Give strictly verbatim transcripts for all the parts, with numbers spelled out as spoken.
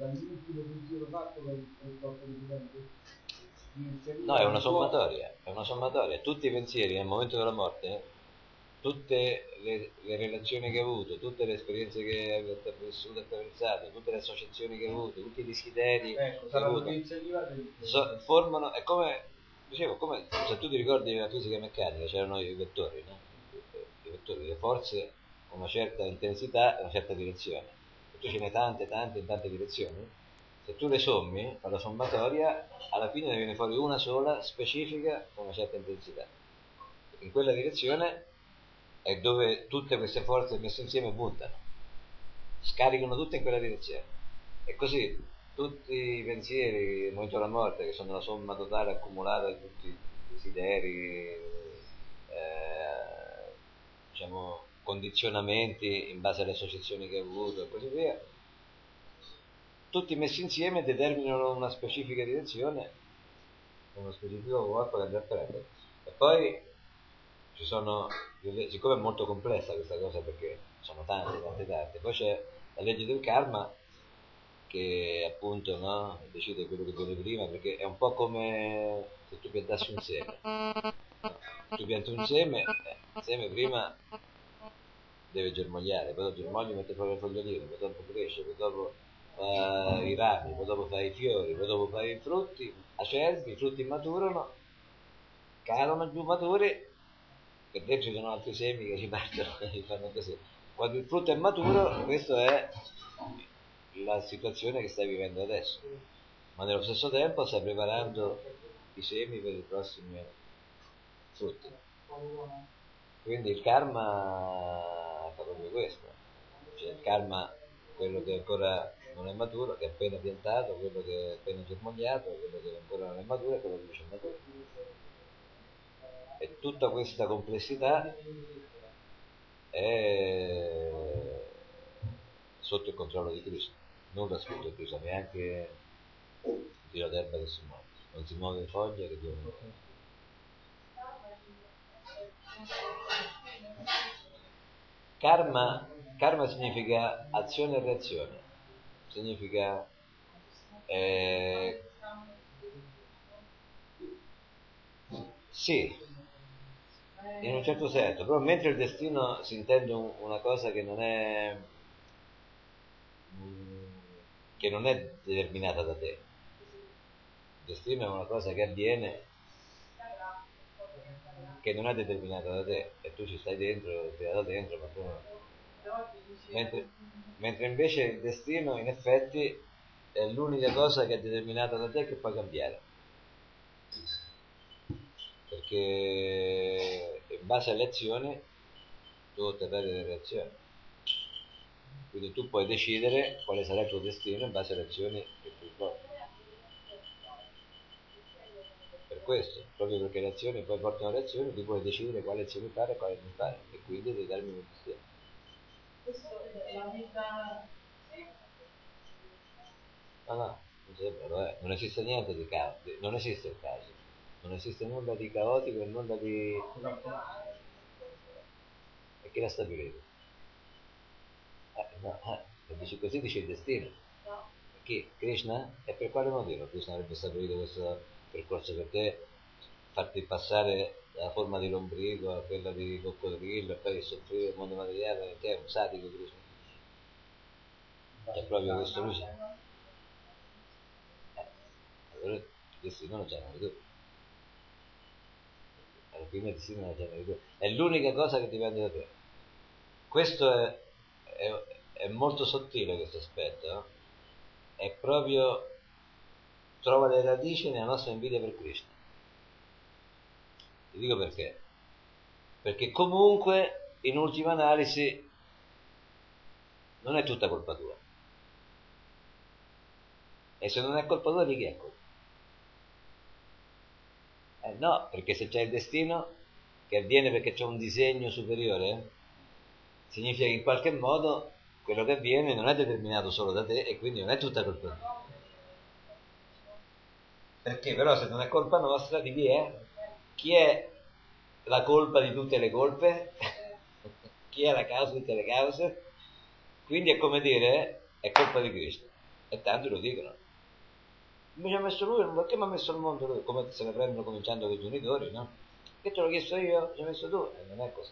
dall'ultimo pensiero fatto per il corpo di No, è una sommatoria, è una sommatoria. Tutti i pensieri nel momento della morte, tutte le, le relazioni che hai avuto, tutte le esperienze che hai vissuto e attraversato, tutte le associazioni che hai avuto, tutti i desideri ecco, che hai avuto, so, formano, è come, dicevo, come se tu ti ricordi la fisica meccanica, c'erano i vettori, no? I vettori, le forze con una certa intensità e una certa direzione. E tu ce ne hai tante, tante, in tante direzioni. Se tu le sommi, fa la sommatoria, alla fine ne viene fuori una sola, specifica, con una certa intensità. In quella direzione è dove tutte queste forze messe insieme puntano, scaricano tutte in quella direzione. E così tutti i pensieri del momento della morte, che sono la somma totale accumulata di tutti i desideri, eh, diciamo, condizionamenti in base alle associazioni che hai avuto e così via, tutti messi insieme determinano una specifica direzione, uno specifico corpo che andrà a prendere. E poi ci sono, siccome è molto complessa questa cosa perché sono tante, tante, tante, poi c'è la legge del karma che appunto, no, decide quello che viene prima, perché è un po' come se tu piantassi un seme. Tu pianti un seme, eh, il seme prima deve germogliare, poi dopo germoglia mette fuori le foglioline, poi dopo cresce, poi dopo fa i rami, poi dopo fa i fiori, poi dopo fa i frutti acerbi, i frutti maturano, calano giù maturi, per dentro ci sono altri semi che ci partono e fanno così. Quando il frutto è maturo, questa è la situazione che stai vivendo adesso, ma nello stesso tempo stai preparando i semi per i prossimi frutti. Quindi il karma fa proprio questo, cioè il karma, quello che ancora non è maturo, che è appena piantato, quello che è appena germogliato, quello che ancora non è maturo e quello che invece è maturo. E tutta questa complessità è sotto il controllo di Krishna, nulla sotto il Krishna, neanche il filo d'erba che si muove, non si muove foglia che Dio non muove. Karma, karma significa azione e reazione, significa eh, sì, in un certo senso, però mentre il destino si intende un, una cosa che non è che non è determinata da te. Il destino è una cosa che avviene che non è determinata da te e tu ci stai dentro, ti da dentro, ma tu non. Mentre, mentre invece il destino in effetti è l'unica cosa che è determinata da te e che puoi cambiare, perché in base alle azioni tu otterrai delle reazioni, quindi tu puoi decidere quale sarà il tuo destino in base alle azioni che tu porti. Per questo, proprio perché le azioni poi portano alle azioni, tu puoi decidere quale azione fare e quale non fare, e quindi determini il destino. Questo è la vita. No, no, non sembra, lo è. Non esiste niente di caos, non esiste il caso, non esiste nulla di caotico e nulla di. E chi l'ha stabilito? Eh, no, eh, se dici così dici il destino. No. Chi? Krishna? E per quale motivo Krishna avrebbe stabilito questo percorso per te? Farti passare dalla forma di lombrico a quella di coccodrillo e poi soffrire il mondo materiale, che è un sadico Krishna. È proprio questo lui c'è. Eh, allora il destino non c'è mai tu. Alla fine il destino non c'è mai tu. È l'unica cosa che dipende da te. Questo è, è, è molto sottile questo aspetto, no? È proprio trova le radici nella nostra invidia per Krishna. Ti dico perché. Perché comunque, in ultima analisi, non è tutta colpa tua. E se non è colpa tua, di chi è colpa? Eh no, perché se c'è il destino, che avviene perché c'è un disegno superiore, significa che in qualche modo quello che avviene non è determinato solo da te e quindi non è tutta colpa tua. Perché però se non è colpa nostra, di chi è? Chi è la colpa di tutte le colpe? Chi è la causa di tutte le cause? Quindi è come dire, è colpa di Cristo. e tanti lo dicono. Mi ci ha messo lui, perché mi ha messo al mondo lui? Come se ne prendono cominciando con i genitori, no? Che te l'ho chiesto io, ci hai messo tu? E non è così.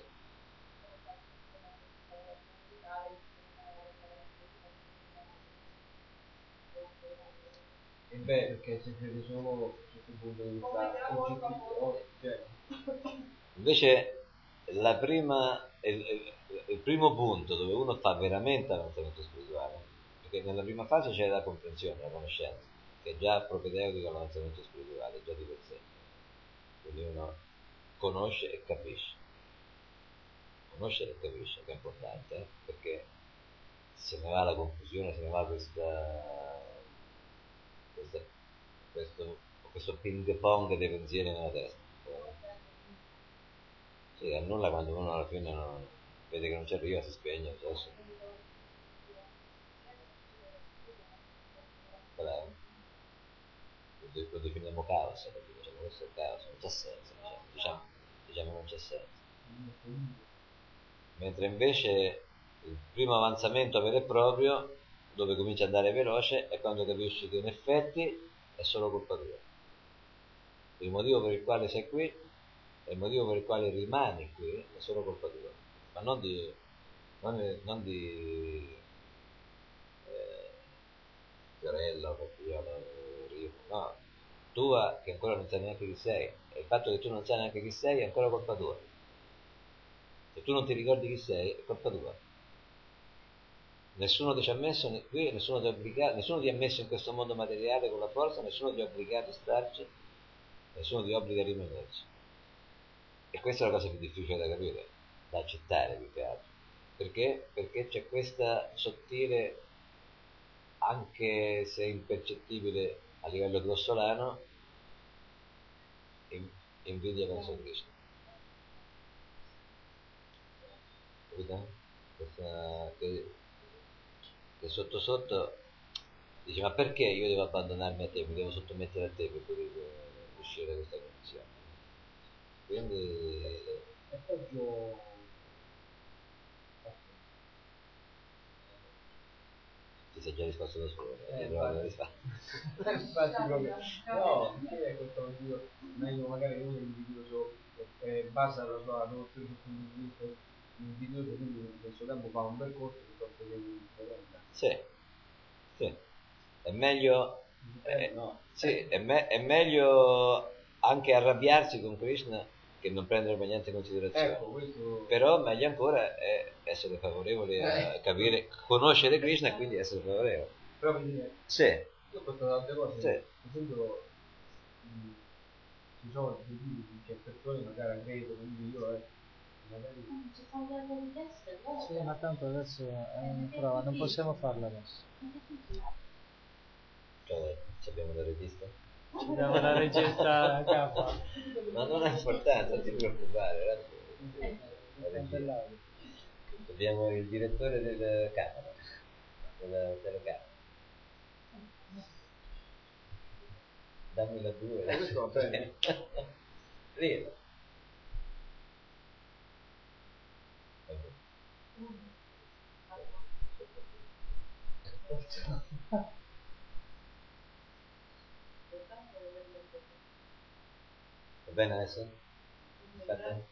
E beh, perché se crede solo sotto il punto di vista oggettivo, cioè, Invece la prima, il, il- il primo punto dove uno fa veramente avanzamento spirituale, perché nella prima fase c'è la comprensione, la conoscenza, che è già propedeutico all'avanzamento spirituale, già di per sé. Quindi uno conosce e capisce. Conoscere e capisce, che è importante, eh? Perché se ne va la confusione, se ne va questa, questa questo, questo ping pong dei pensieri nella testa. Sì, annulla quando uno alla fine non, vede che non ci arriva, si spegne. Adesso. Quella, lo, lo definiamo caos, perché diciamo questo è il caos, non c'è senso, diciamo, diciamo, diciamo non c'è senso. Mentre invece il primo avanzamento vero e proprio, dove comincia ad andare veloce, è quando capisci che in effetti è solo colpa tua. Il motivo per il quale sei qui e il motivo per il quale rimani qui è solo colpa tua, ma non di, non, non di eh, Fiorella o Capriola o Rivo, no, tua che ancora non sai neanche chi sei, e il fatto che tu non sai neanche chi sei è ancora colpa tua. Se tu non ti ricordi chi sei è colpa tua. Nessuno ti ci ha messo qui, nessuno ti ha obbligato, nessuno ti ha messo in questo mondo materiale con la forza, nessuno ti ha obbligato a starci, nessuno ti obbliga a rimanerci. E questa è la cosa più difficile da capire, da accettare più che altro. Perché? Perché c'è questa sottile, anche se impercettibile a livello grossolano, in- invidia verso Cristo. Capito? Questa, che, che sotto sotto dice: ma perché io devo abbandonarmi a te, mi devo sottomettere a te per poter eh, uscire da questa condizione? Quindi è peggio. ti sei già risposto da solo, Eh, hai trovato la infatti. risposta. Infatti proprio, no, perché è questo motivo, meglio magari uno è invidioso, eh, basa la sua nozione sul punto di vista invidioso, quindi nel suo tempo fa un percorso piuttosto che indifferente. Sì, sì, è meglio, Eh, eh, no. sì, è, me- è meglio anche arrabbiarsi con Krishna che non prendere per niente in considerazione. Ecco, questo. Però meglio ancora è essere favorevoli a capire, conoscere Krishna e quindi essere favorevoli. Però per dire, Sì, io ho fatto tante cose, sì. per esempio, mh, ci sono dei tipi che persone magari credo, quindi io eh, magari. Ci sono delle richieste, no? Sì, ma tanto adesso è una prova, non possiamo farla adesso. Cioè, abbiamo la regista? Ci diamo la regista a capo. Ma non ha importanza, non ti preoccupare, È la regia. cancellato. Abbiamo il direttore del camera, della telecamera. Dammi la due. Eh, questo va bene. Lì. Va bene adesso? Aspetta.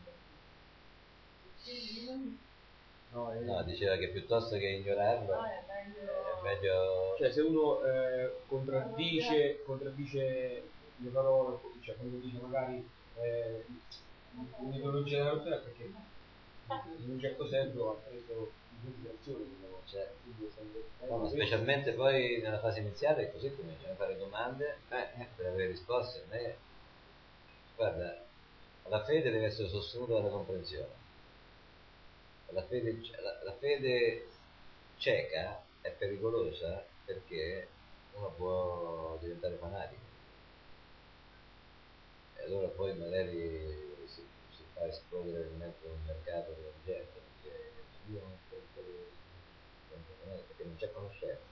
No, è- No, diceva che piuttosto che ignorarlo è meglio. è meglio. Cioè, se uno eh, contraddice, contraddice le parole, cioè quando dice magari eh, un'ideologia della rottura, perché in un certo senso ha preso in considerazione diciamo, Cioè, quindi essendo- no, ma specialmente poi nella fase iniziale così cominciano a fare domande eh, per avere risposte. A me- guarda, la fede deve essere sostenuta dalla comprensione. La fede, la, la fede cieca è pericolosa perché uno può diventare fanatico e allora poi magari si, si fa esplodere in mezzo a un mercato della gente perché io non penso che- perché non c'è conoscenza.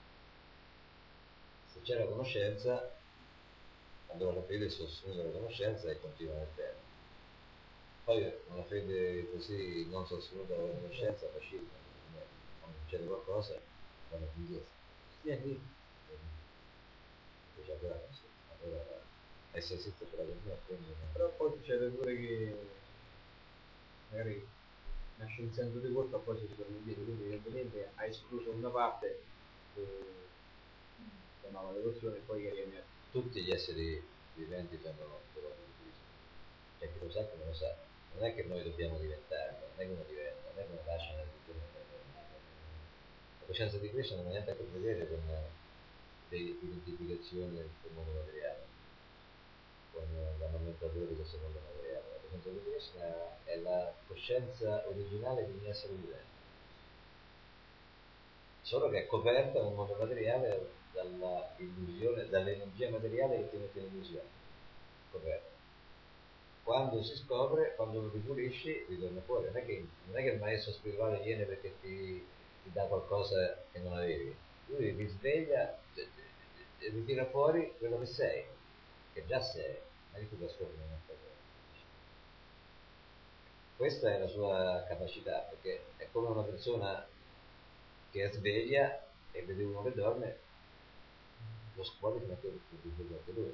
Se c'è la conoscenza, allora la fede sostiene la conoscenza e continua nel tempo. Poi una fede così non sostenuta dalla conoscenza fa scendere, quando succede qualcosa vanno più indietro. Sì, sì. Dice, allora, allora, essere esiste per la verità, quindi Però poi succede pure che magari nasce un senso di colpa, poi si ritorna indietro, quindi evidentemente ha escluso una parte che chiamava l'evoluzione e poi che viene. tutti gli esseri viventi vengono trovati di Cristo. Cioè chi lo sa, chi non lo sa. Non è che noi dobbiamo diventare, non è che uno diventa, non è che uno lascia la religione. La coscienza di Cristo non ha niente a che vedere con le identificazioni del mondo materiale, con la nomenclatura di questo mondo materiale. La coscienza di Krishna è la coscienza originale di un essere vivente, solo che è coperta nel mondo materiale dalla illusione, dall'energia materiale che ti mette in illusione, coperta. Quando si scopre, quando lo ripulisci, ritorna fuori. Non è che, non è che il maestro spirituale viene perché ti, ti dà qualcosa che non avevi. Lui ti sveglia e ritira fuori quello che sei, che già sei, ma che ti trasformi in un'altra cosa. Questa è la sua capacità, perché è come una persona che è sveglia e vede uno che dorme, lo scuola fino a che ti sveglia anche lui.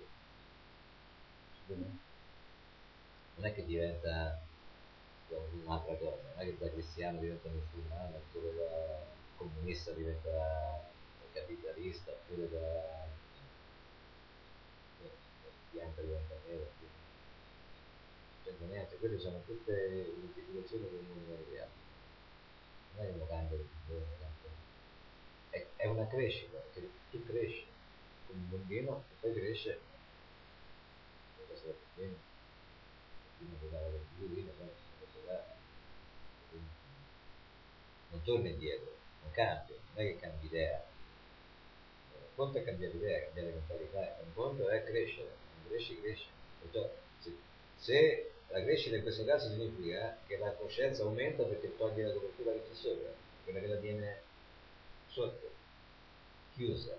Non è che diventa un'altra cosa, non è che da cristiano diventa musulmano, oppure da comunista diventa capitalista, oppure da bianco diventa nero. Non c'entra niente, quelle sono tutte le identificazioni del mondo materiale. Non è che uno cambia di è, è una crescita, perché tu cresci come un bambino e poi cresce questo è il bambino, prima che dava del divino, non torni indietro, non cambi, non è che cambi idea. Un conto è cambiare idea, cambiare mentalità, un conto è crescere, quando cresci cresci. Se, se la crescita in questo caso significa che la coscienza aumenta perché togli la copertura che c'è sopra, quella che la tiene sotto, chiusa,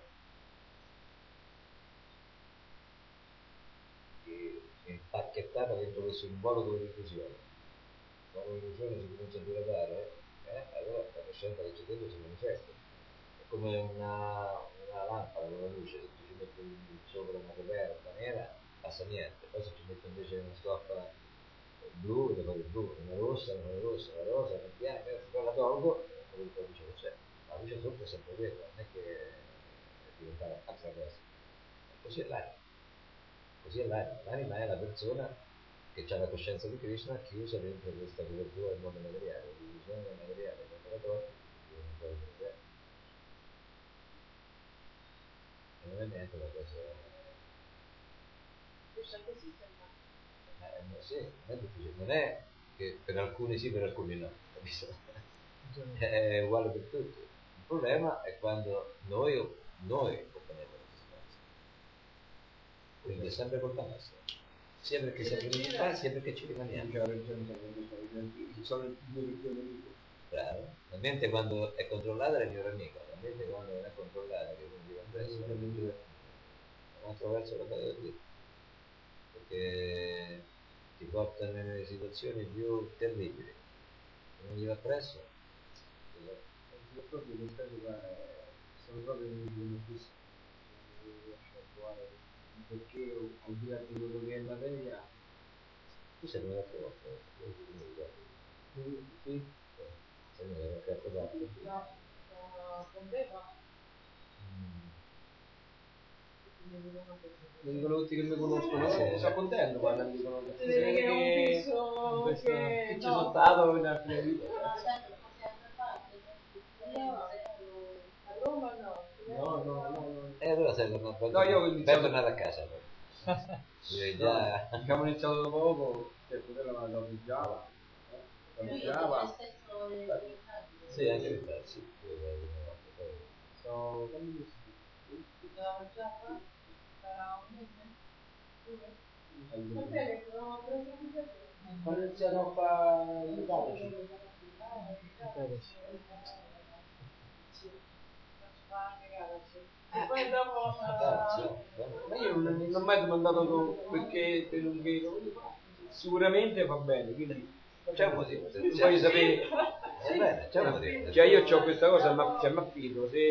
che è impacchettata dentro questo involucro di illusione. Quando l'illusione si comincia a diradare, eh, allora la coscienza che c'è dentro si manifesta. È come una, una lampada con la luce, se tu ci metti sopra una coperta nera passa niente, poi se ci metti invece una stoffa blu, ti fai il blu, una rossa, una rossa, una rosa, una bianca, poi la tolgo, e poi la luce che c'è. La luce sotto è sempre quella, non è che è diventata altra cosa. Così è l'anima. Così è l'anima. L'anima è la persona che ha la coscienza di Krishna chiusa dentro questa copertura del mondo materiale, l'illusione del materiale, quando la togli, diventa poi il sé. E non è neanche una cosa. Questa così sembra. Eh, no, sì, non è difficile, non è che per alcuni sì, per alcuni no, capisci? È uguale per tutti. Il problema è quando noi, noi opponiamo la distanza. Quindi è sempre colpa nostra. Sia perché siamo venuti qua, sia perché ci rimaniamo. Bravo. La mente quando è controllata è il mio nemico, la mente quando non è controllata, che quindi diventa essere un altro verso la cosa del dito. Perché ti porta nelle situazioni più terribili. Se non gli va presso, proprio questa cosa sono proprio un fisso, non riesco a trovare perché al di là di quello che è materia. tu sei venuto a volta, Sì, sì. sei venuto a qualche altra parte. No, con te no. Mi dicono tutti che mi conoscono, Sì. sono contento quando mi dicono Ti vedi che è un fisso questo che che ci no. sono stato in altre vite. A Roma no. No, no, no, no. E allora sei tornato, No, io ho iniziato- ben tornato a casa. Direi già. No, abbiamo iniziato da poco, che fratello mi ha dato il Java. Il Java. Sì, anche il pezzi. So, ho iniziato a fare il codice. E poi dopo Ma io non, non ho mai domandato perché per un vero, sicuramente va bene, quindi C'è un motivo. voglio sapere. Va bene, c'è un motivo. Cioè io ho questa cosa, ma cioè, mi affido, se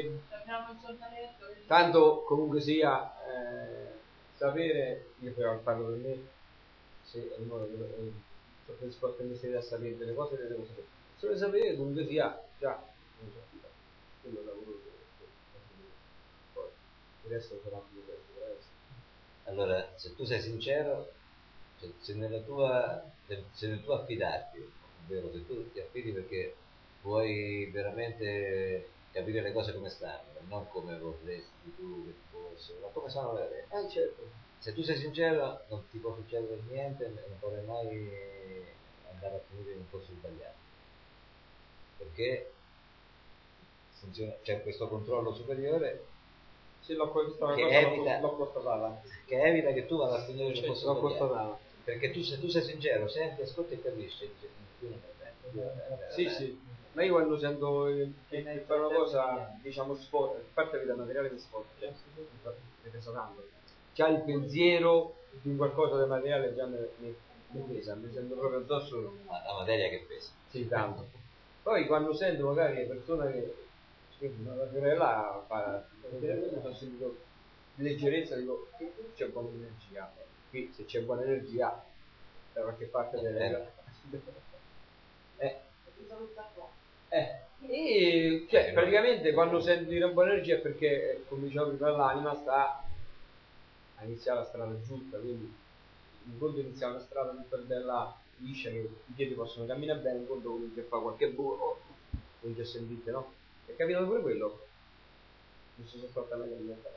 Abbiamo il giornaletto. Tanto comunque sia eh, sapere, io poi parlo per me, se è il modo che per sport mi stai a sapere delle cose le devo sapere. Solo sapere comunque sia già non so, quello è il lavoro che poi il resto sarà più diverso. Allora, se tu sei sincero, se, se nella tua se, se nel tuo affidarti, ovvero se tu ti affidi perché vuoi veramente capire le cose come stanno, non come vorresti tu che fossero, ma come sono le Eh certo. Se tu sei sincero non ti può succedere niente e non potrai mai andare a finire in un corso sbagliato, perché funziona, c'è questo controllo superiore Sì, l'ho questa che cosa evita, l'ho constatata. che evita che tu vada a finire in un Cioè, corso l'ho sbagliato. constatata. Perché tu, se tu sei sincero, senti, ascolti e capisci, dici, più non è bene, Sì, sì, ma io quando sento eh, che che fare una cosa, diciamo, sport, a parte che da materiale di sport, cioè, mi pesa tanto. Già il pensiero di qualcosa di materiale già mi, mi, mi pesa, mi sento proprio addosso. la, la materia che pesa. Sì, tanto. Poi quando sento magari persone che una sorella fa, ho sentito leggerezza, dico, qui c'è buona energia, qui se c'è buona energia da qualche parte della... Eh. Eh. E cioè, praticamente quando senti una buona energia è perché, eh, come dicevo prima, l'anima sta a iniziare la strada giusta, quindi un conto inizia una strada tutta bella liscia che i piedi possono camminare bene, un conto comincia a fare qualche burro, comincia a sentite, no? È capitato pure quello? Non so se sto parlando di me,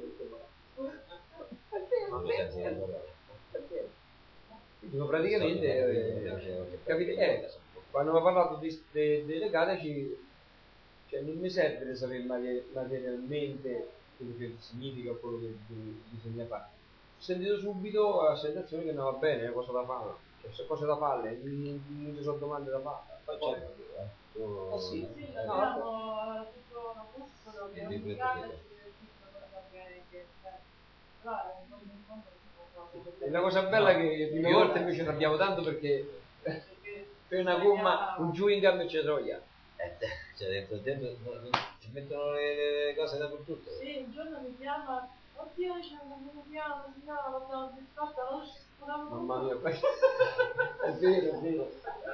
dico praticamente eh, capite, eh, quando mi ha parlato di, de, delle cadaci, cioè non mi serve di sapere mate- materialmente quello che significa o quello che bi- bisogna fare. Ho sentito subito la sensazione che andava bene, cosa da fare, cioè se cose da fare, non, non ci sono domande da fare. Facciamo Eh sì, Sì, no, abbiamo tutto un muscolo che Il ogni libretto casa che- ci deve dire cosa che che però è un po' un mondo e la cosa bella è che di una volta invece ne abbiamo tanto perché per una gomma, un chewing gum e c'è troia. Eh, cioè dentro, dentro no, no, ci mettono le, le cose dappertutto. Sì, un giorno mi chiama, oddio, c'è un piano, signora, quando ho disfatto, non ci scolavo. Mamma mia, è vero, è vero.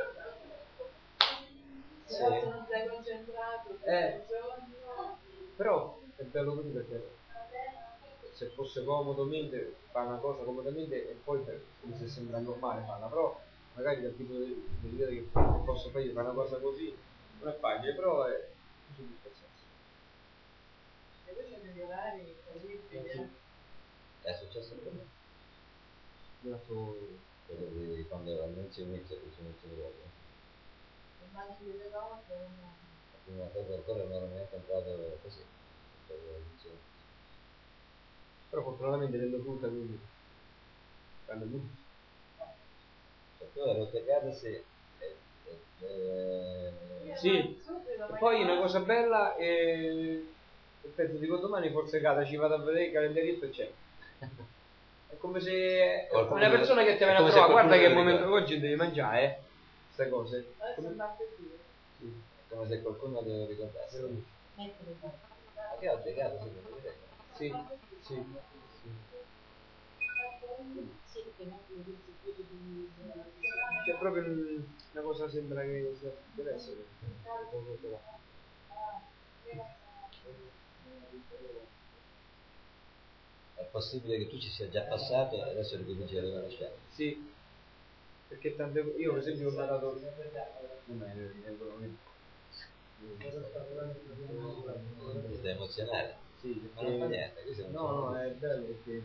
Se sì. Non sei concentrato, eh. giorno. Però è bello così perché se fosse comodo mente fa una cosa comodamente e poi per, come se sembra normale farla, però magari dal tipo di vita che posso fare io fare una cosa così non è facile, però è così di questo senso. E poi c'è degli orari terribili. È successo anche a me. Io ho fatto quello di quando all'inizio inizio inizio di lavoro. Immagini le cose. La prima cosa ancora non ero neanche entrato così. Però fortunatamente vendo frutta quindi fanno tutto. Cioè tu ero piegato sì. Eh, eh, sì, e poi una cosa bella è aspetta, dico domani forse Cata ci vado a vedere il calendarietto e c'è. È come se qualcuno una persona che ti viene a come se trovare, guarda che è il qualcuno momento che oggi devi mangiare, eh, queste cose. Adesso è martedì. Sì, come se qualcuno deve ricordarsi. Ma che ho piegato sì, per vedere. Sì, sì, sì. C'è proprio un- una cosa sembra che sia- deve essere. È possibile che tu ci sia già passato e adesso ricominci a riconoscere. Sì, perché tante io per esempio ho imparato non è Ti stai emozionare? sì, Ma non fa niente, questo non no, so. no, è bello perché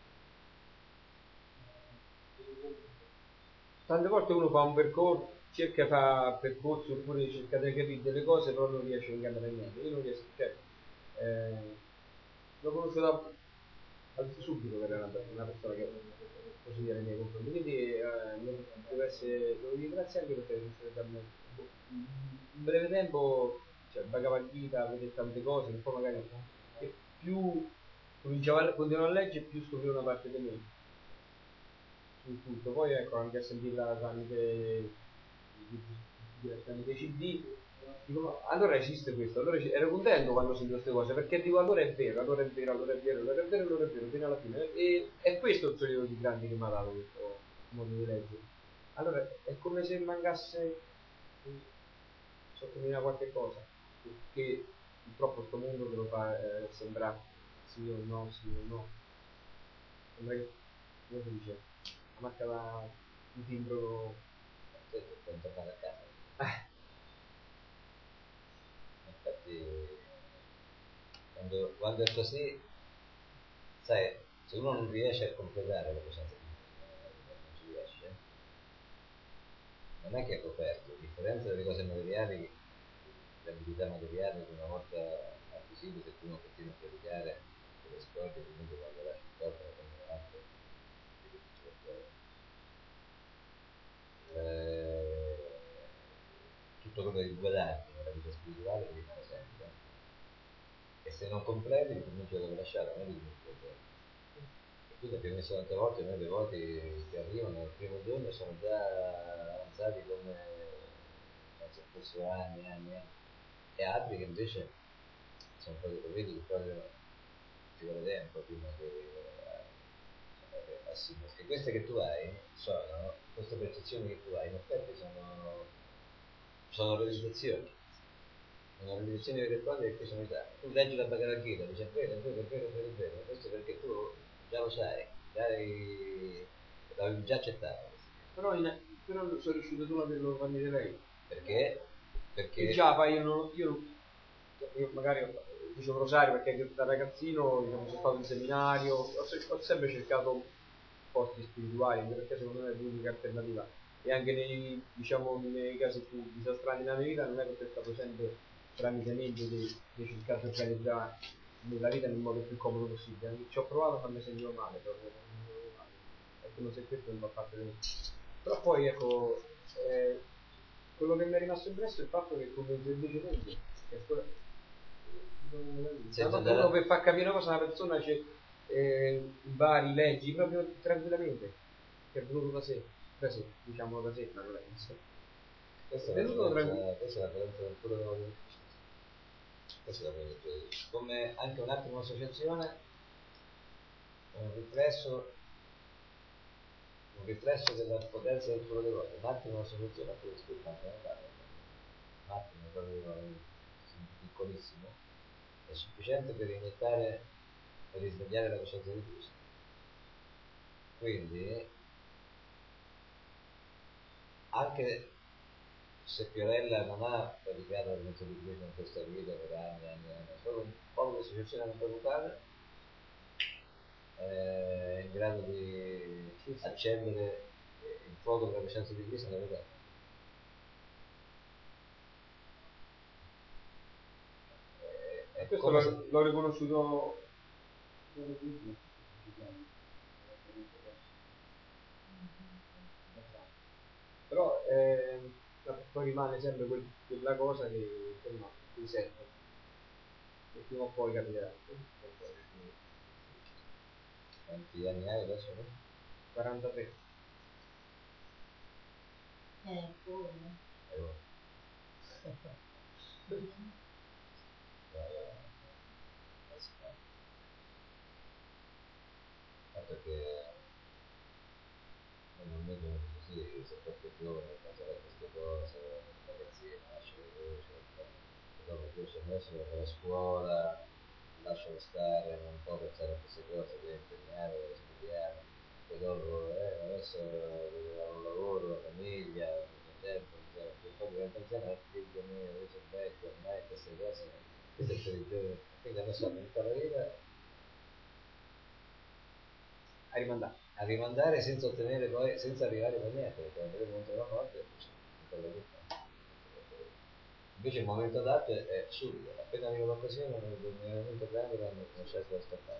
tante volte uno fa un percorso, cerca di fare percorso oppure cerca di capire delle cose però non riesce a incamerare niente. Io non riesco, cioè, eh, l'ho conosciuto da, subito per una, una persona che così dire nei miei confronti, quindi eh, devo essere, devo ringraziare anche perché in breve tempo, cioè Bhagavad Gita, vedere tante cose, un po' magari che più cominciavo a, continuavo a leggere più scoprivo una parte di me sul tutto, poi ecco anche a sentirla tramite tramite C D Dico, allora esiste questo, allora esi- ero contento quando sentivo queste cose, perché dico allora è vero, allora è vero, allora è vero, allora è vero, allora è vero, fino alla fine. E è questo il periodo di grandi che mi ha dato questo modo di leggere. Allora è come se mancasse sottolinea qualche cosa, che purtroppo questo mondo te lo fa eh, sembrare sì o no, sì o no. Sembra che, come si dice, la marca da un timbro. Per tornare a casa. Infatti, quando, quando è così, sai, se uno non riesce a completare le cose, non ci riesce, non è che è coperto, a differenza delle cose materiali, le abilità materiali che una volta acquisite, se tu non continui a praticare, te le scordi, comunque quando lasci il corpo, la prendi avanti, vedi che ce l'ho fuori. Eh, tutto quello che guadagni nella vita spirituale devi fare sempre, e se non completi cominci a dover lasciare, non è che e quindi abbiamo messo tante volte noi devoti che arrivano il primo giorno sono già avanzati come se fossero anni anni anni, e altri che invece sono proprio, vedi che proprio ci vuole tempo prima che assimili, e queste che tu hai sono, queste percezioni che tu hai in effetti sono sono realizzazioni, sono realizzazioni vere e proprie che sono età. Tu leggi la Bhagavad Gita, dici è vero, è vero, è vero, è vero, è vero, questo perché tu già lo sai, già hai, l'avevi già accettato. Però, in, però non sono riuscito solo a averlo farmi lei. Perché? Perché il Java io, non, io, io magari dicevo rosario perché da ragazzino diciamo, sono stato in seminario, ho, ho sempre cercato posti spirituali perché secondo me è l'unica alternativa, e anche nei, diciamo, nei casi più disastrati della mia vita non è che ho stato sempre tramite meglio di, di cercare di organizzare la vita nel modo più comodo possibile. Anche ci ho provato ma mi sentivo male proprio, mi sentivo male. È come se questo non fa parte di me. Però poi ecco, eh, quello che mi è rimasto impresso è il fatto che come semplicemente uno per far capire una cosa a una persona c'è eh, vari leggi proprio tranquillamente, che è venuto da sé, da sé, diciamo da sé, ma non è questo. Questa è la potenza, questa è la potenza del puro della beneficenza. Questa è la potenza di Dio. Come anche un'altra associazione, un riflesso, un riflesso della potenza del puro devoto, un attimo associazione a quello scritto anche nel Bible. Un attimo proprio piccolissimo, è sufficiente per iniettare, per risvegliare la coscienza di Cristo. Quindi anche se Fiorella non ha praticato la mezzo di Cristo in questa vita per anni e anni e anni, solo un po' di associazione non valutare è in grado di accendere il fuoco della coscienza di Cristo nella vita. E questo l'ho, se... l'ho riconosciuto però eh, poi rimane sempre quel, quella cosa che insomma ti serve e prima o poi capirà. Quanti anni hai adesso? quarantatré. Eh, pure. Fatto che normalmente non è così, se proprio giovane pensare a queste cose, ragazzini, lasciano le voci, e dopo cresce adesso per la scuola, lasciano stare, non può pensare a queste cose, deve impegnare, deve studiare, e dopo eh, adesso deve avere un lavoro, la famiglia, il tempo, e poi diventa anziano, figlio mio, adesso è vecchio, ormai queste cose, queste per i giovani, quindi adesso tutta la vita a rimandare a rimandare senza ottenere poi, senza arrivare a niente, perché quando arriva il momento della morte invece il momento adatto è, è subito, appena arriva l'occasione nel momento grande non c'è da aspettare.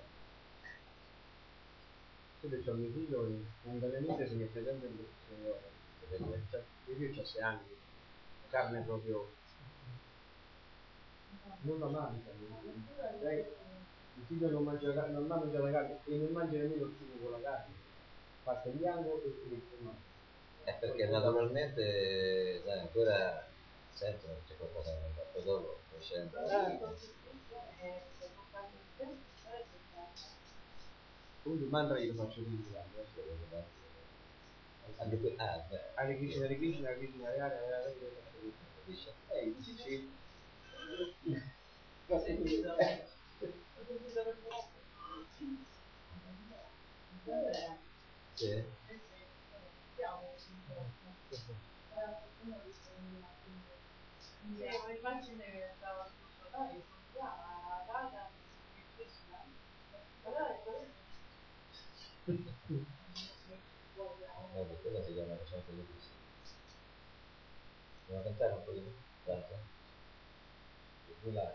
Io ho mio figlio e quando la mente si mette sempre in posizione, cioè mio figlio ha sei anni, la carne è proprio non la mangia, il figlio non mangia la carne, non mangia la carne e non mangia nemmeno il sugo con la carne, pasta in bianco e fritto. È perché naturalmente sai, ancora Senti, c'è qualcosa che hai fatto dopo, poi scendo. Comunque il mantra io lo faccio di Anche qui, ah, beh. Hare Krishna, Hare Krishna, Hare Krishna, Hare Hare, Hare Hare, Capisci? eh, sì, sì. Sì. Un'immagine che stava sul solare, la data Vabbè, quella si chiama Facciamo Televisione. Dobbiamo cantare un po' di più? Tanto? Più là.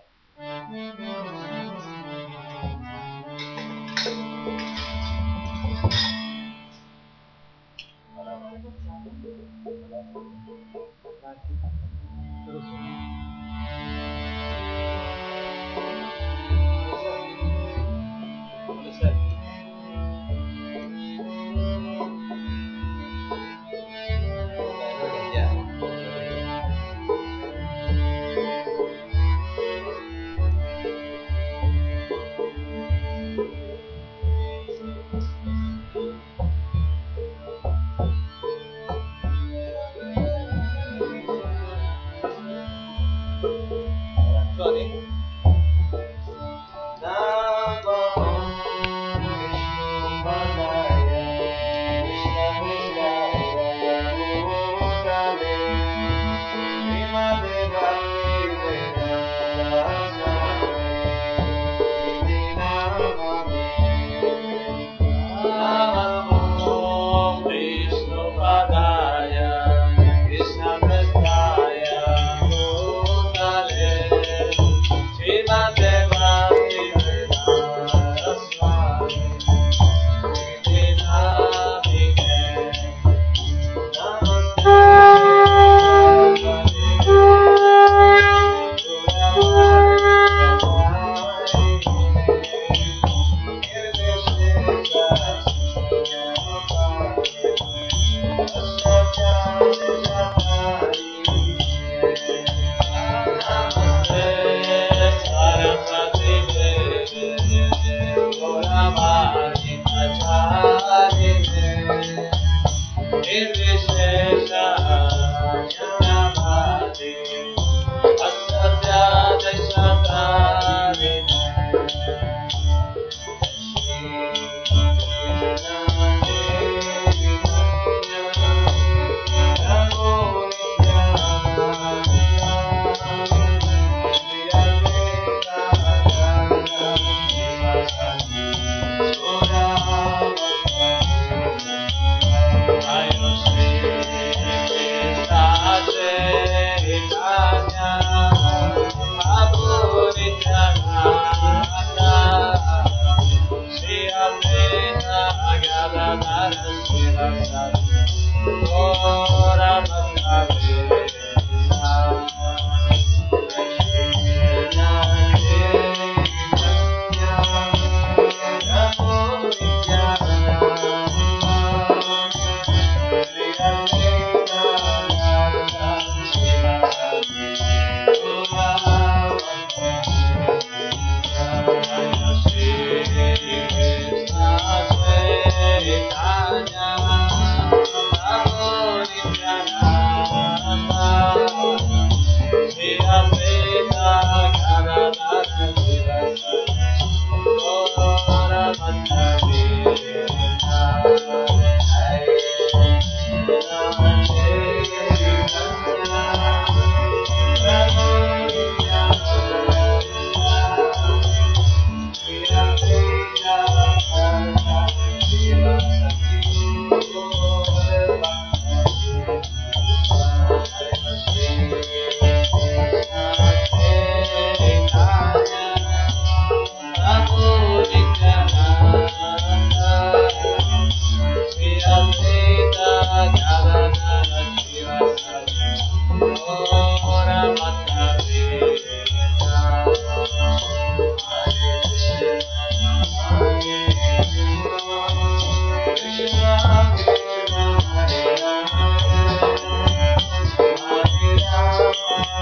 Hare Rama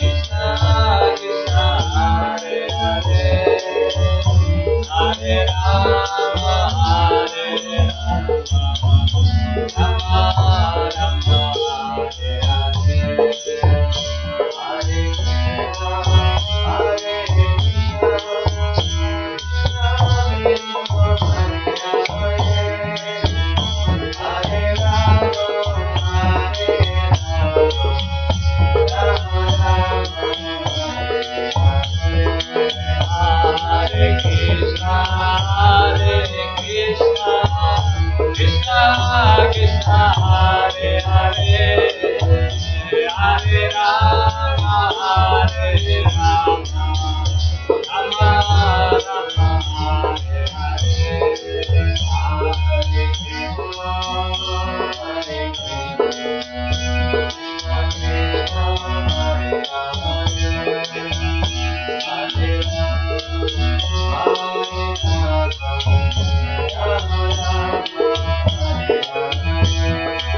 Hare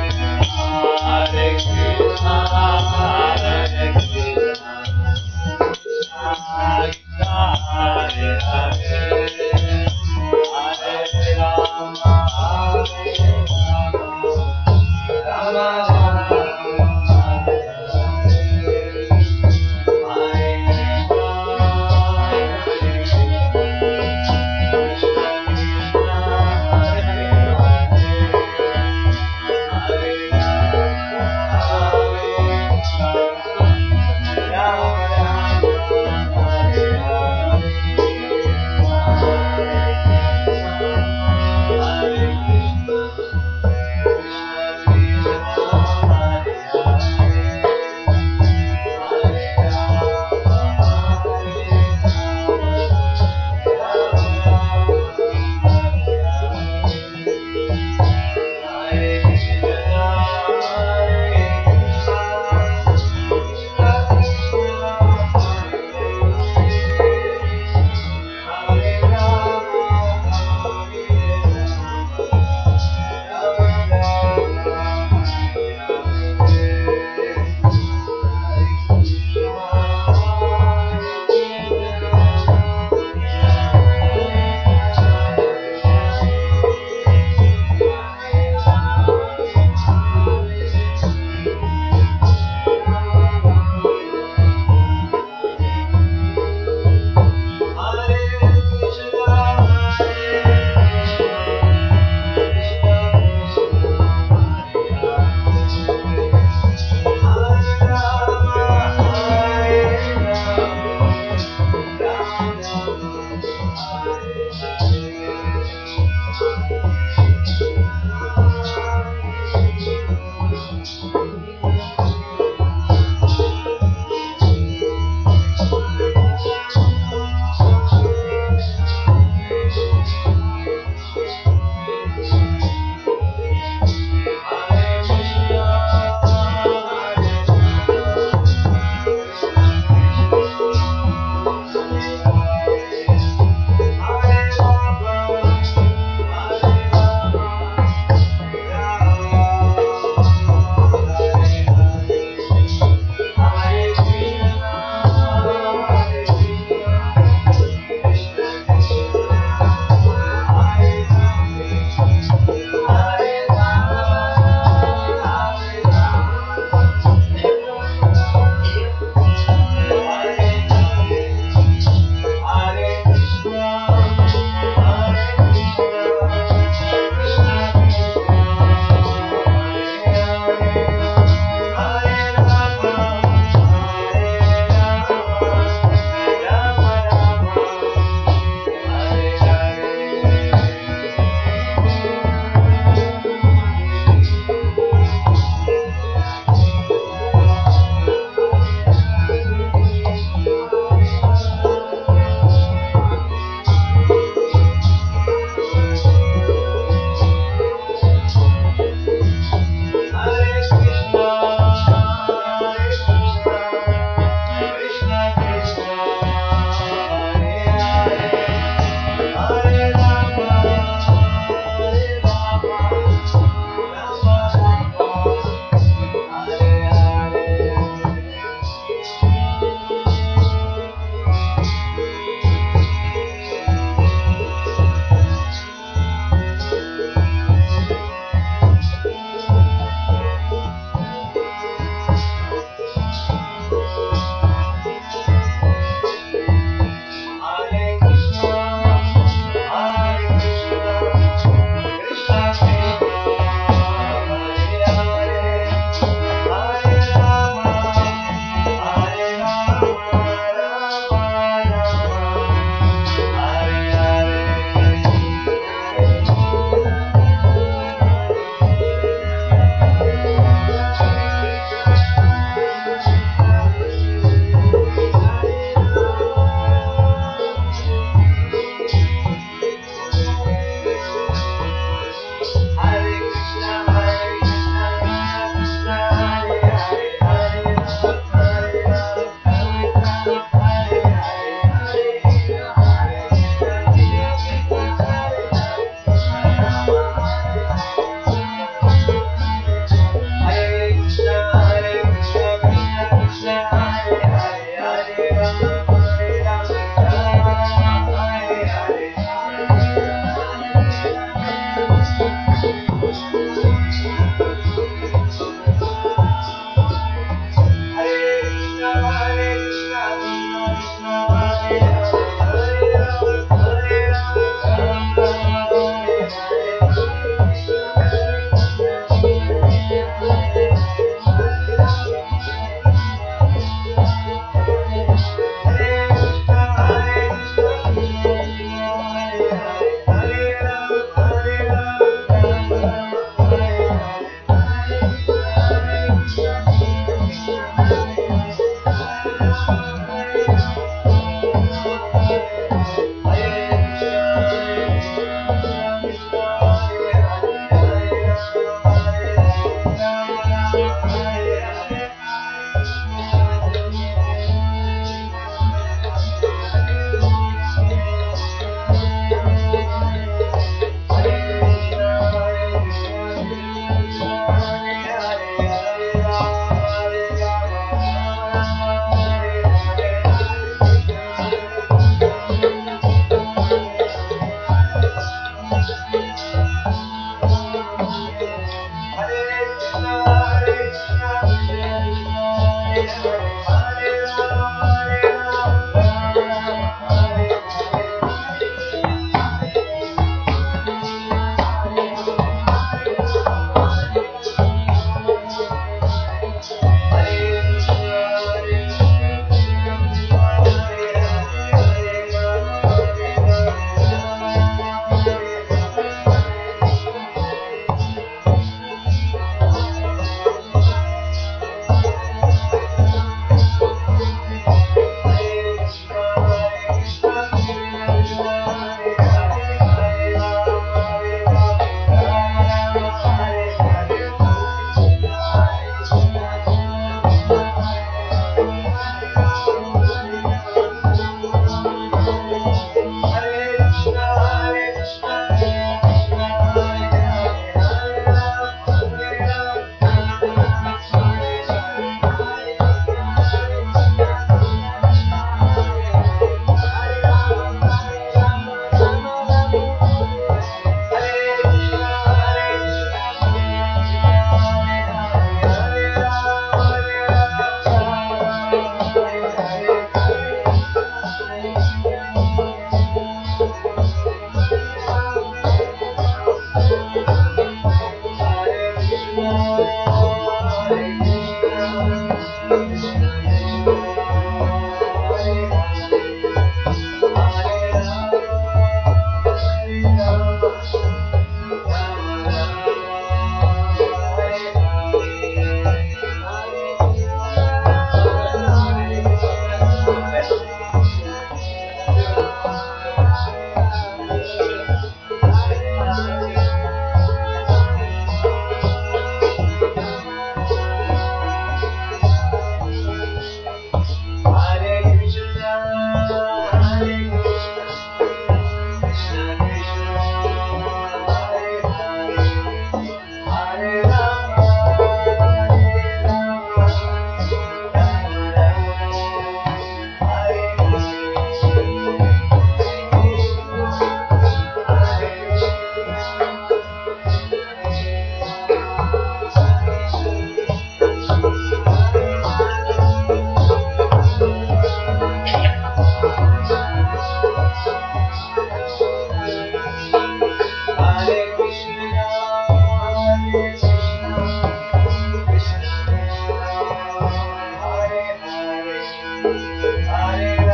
Hare